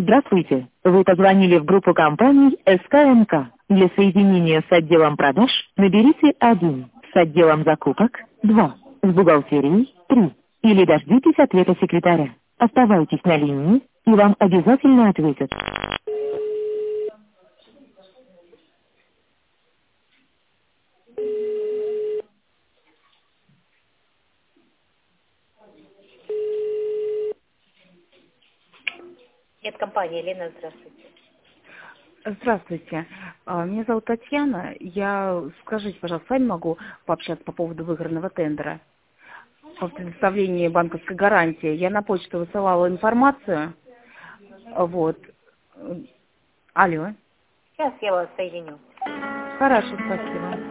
Здравствуйте. Вы позвонили в группу компаний СКМК. Для соединения с отделом продаж наберите 1, с отделом закупок 2, с бухгалтерией 3. Или дождитесь ответа секретаря. Оставайтесь на линии, и вам обязательно ответят. Нет, компания Лена, здравствуйте. Здравствуйте. Меня зовут Татьяна. Скажите, пожалуйста, с вами могу пообщаться по поводу выигранного тендера по предоставлению банковской гарантии. Я на почту высылала информацию. Вот. Алло. Сейчас я вас соединю. Хорошо, спасибо.